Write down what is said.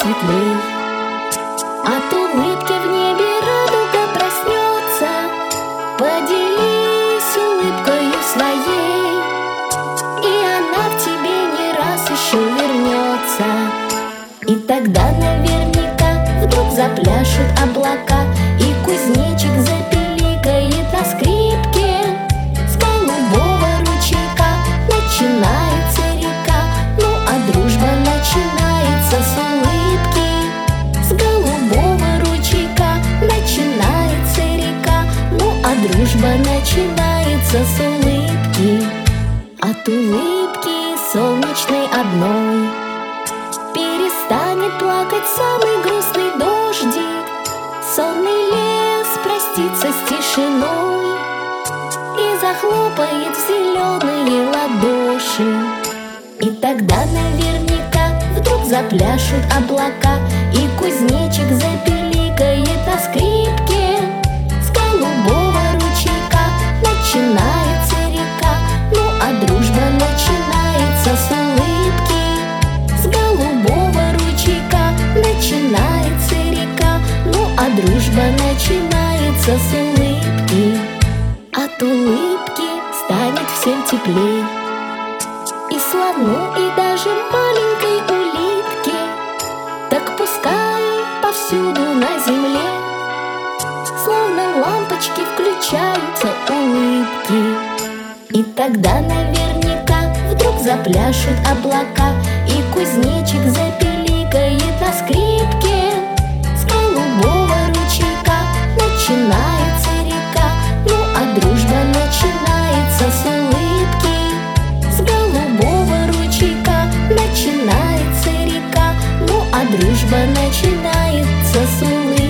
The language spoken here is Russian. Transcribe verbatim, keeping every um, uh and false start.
светлей. От улыбки в небе радуга проснется. Поделись улыбкою своей, и она к тебе не раз еще вернется. И тогда наверняка вдруг запляшут облака, и кузнечик запеликает на скрипке. С голубого ручейка начинается река, ну а дружба начинается с улыбки. С голубого ручейка начинается река, ну а дружба начинается с улыбки. От улыбки солнечной одной перестанет плакать самый грустный дождик. Сонный лес простится с тишиной и захлопает в зеленые ладоши. И тогда наверняка вдруг запляшут облака, и кузнечик запеликает на скрипке. С голубого ручейка начинается река, ну а дружба начинается с улыбки. С голубого ручейка начинается река, ну а дружба начинается с улыбки. От улыбки станет всем теплей, и слону, и даже маленькой улитке. Так пускай повсюду на земле словно лампочки включаются улыбки. И тогда наверняка вдруг запляшут облака, и кузнечик запеликает на скрипке. С голубого ручейка начинается река, ну а дружба начинается с улыбки. С голубого ручейка начинается река, ну а дружба начинается с улыбки.